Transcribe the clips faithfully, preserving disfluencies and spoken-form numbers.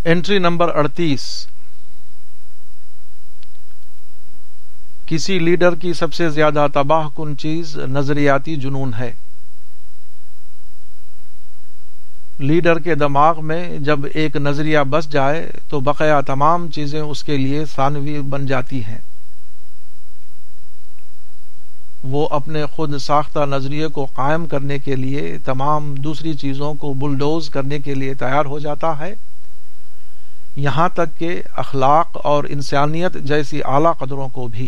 Entry number اڑتیس. کسی leader کی سب سے زیادہ تباہ کن چیز نظریاتی جنون ہے. لیڈر کے دماغ میں جب ایک نظریہ بس جائے تو بقیہ تمام چیزیں اس کے لیے ثانوی بن جاتی ہیں. وہ اپنے خود ساختہ نظریے کو قائم کرنے کے لیے تمام دوسری چیزوں کو بلڈوز کرنے کے لیے تیار ہو جاتا ہے، یہاں تک کہ اخلاق اور انسانیت جیسی اعلیٰ قدروں کو بھی.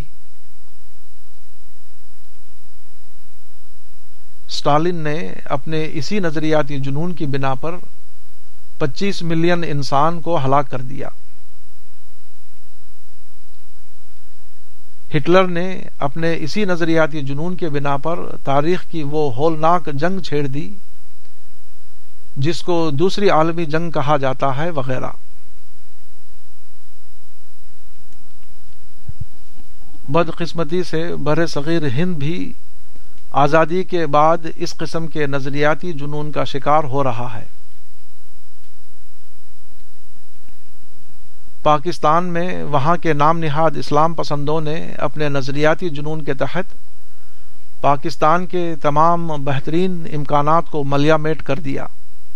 اسٹالن نے اپنے اسی نظریاتی جنون کی بنا پر پچیس ملین انسان کو ہلاک کر دیا. ہٹلر نے اپنے اسی نظریاتی جنون کے بنا پر تاریخ کی وہ ہولناک جنگ چھیڑ دی جس کو دوسری عالمی جنگ کہا جاتا ہے وغیرہ. بدقسمتی سے بر صغیر ہند بھی آزادی کے بعد اس قسم کے نظریاتی جنون کا شکار ہو رہا ہے. پاکستان میں وہاں کے نام نہاد اسلام پسندوں نے اپنے نظریاتی جنون کے تحت پاکستان کے تمام بہترین امکانات کو ملیا میٹ کر دیا.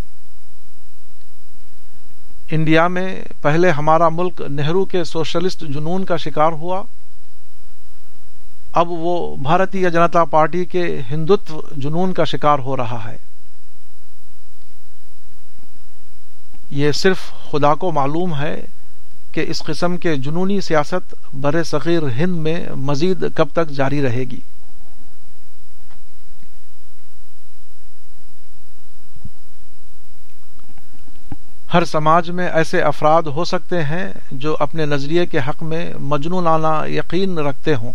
انڈیا میں پہلے ہمارا ملک نہرو کے سوشلسٹ جنون کا شکار ہوا، اب وہ بھارتیہ جنتا پارٹی کے ہندوتو جنون کا شکار ہو رہا ہے. یہ صرف خدا کو معلوم ہے کہ اس قسم کے جنونی سیاست بر صغیر ہند میں مزید کب تک جاری رہے گی. ہر سماج میں ایسے افراد ہو سکتے ہیں جو اپنے نظریے کے حق میں مجنونانہ یقین رکھتے ہوں.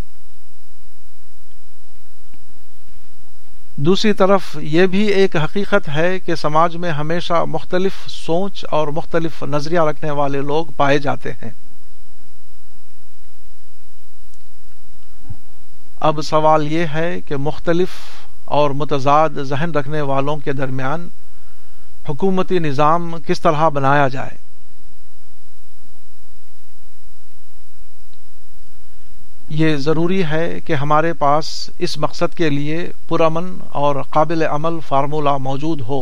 دوسری طرف یہ بھی ایک حقیقت ہے کہ سماج میں ہمیشہ مختلف سوچ اور مختلف نظریہ رکھنے والے لوگ پائے جاتے ہیں. اب سوال یہ ہے کہ مختلف اور متضاد ذہن رکھنے والوں کے درمیان حکومتی نظام کس طرح بنایا جائے. یہ ضروری ہے کہ ہمارے پاس اس مقصد کے لیے پرامن اور قابل عمل فارمولہ موجود ہو.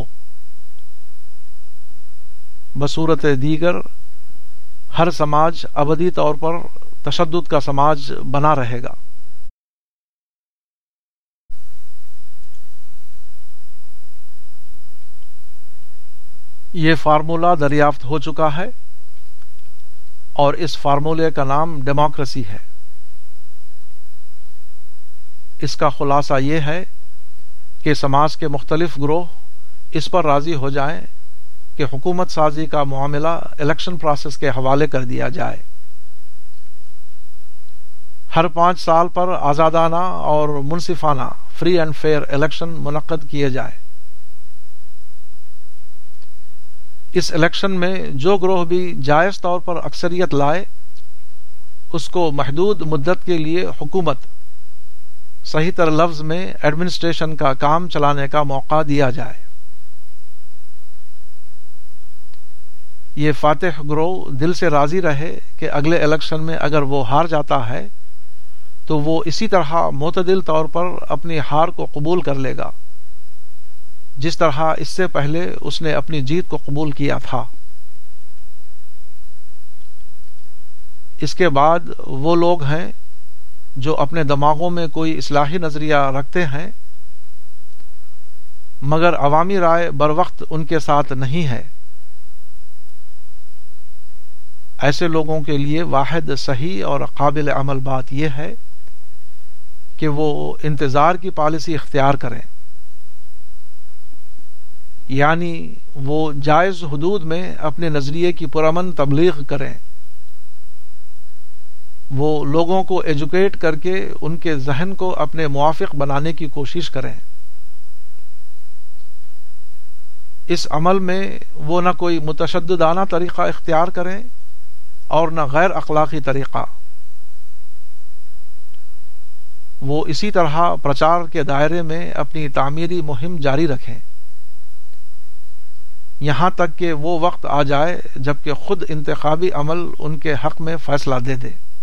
بصورت دیگر ہر سماج ابدی طور پر تشدد کا سماج بنا رہے گا. یہ فارمولہ دریافت ہو چکا ہے اور اس فارمولے کا نام ڈیموکریسی ہے. اس کا خلاصہ یہ ہے کہ سماج کے مختلف گروہ اس پر راضی ہو جائیں کہ حکومت سازی کا معاملہ الیکشن پروسیس کے حوالے کر دیا جائے. ہر پانچ سال پر آزادانہ اور منصفانہ فری اینڈ فیئر الیکشن منعقد کیے جائے. اس الیکشن میں جو گروہ بھی جائز طور پر اکثریت لائے اس کو محدود مدت کے لیے حکومت، صحیح تر لفظ میں ایڈمنسٹریشن کا کام چلانے کا موقع دیا جائے. یہ فاتح گروہ دل سے راضی رہے کہ اگلے الیکشن میں اگر وہ ہار جاتا ہے تو وہ اسی طرح معتدل طور پر اپنی ہار کو قبول کر لے گا جس طرح اس سے پہلے اس نے اپنی جیت کو قبول کیا تھا. اس کے بعد وہ لوگ ہیں جو اپنے دماغوں میں کوئی اصلاحی نظریہ رکھتے ہیں مگر عوامی رائے بر وقت ان کے ساتھ نہیں ہے. ایسے لوگوں کے لیے واحد صحیح اور قابل عمل بات یہ ہے کہ وہ انتظار کی پالیسی اختیار کریں، یعنی وہ جائز حدود میں اپنے نظریے کی پرامن تبلیغ کریں. وہ لوگوں کو ایجوکیٹ کر کے ان کے ذہن کو اپنے موافق بنانے کی کوشش کریں. اس عمل میں وہ نہ کوئی متشددانہ طریقہ اختیار کریں اور نہ غیر اخلاقی طریقہ. وہ اسی طرح پرچار کے دائرے میں اپنی تعمیری مہم جاری رکھیں. یہاں تک کہ وہ وقت آ جائے جبکہ خود انتخابی عمل ان کے حق میں فیصلہ دے دے۔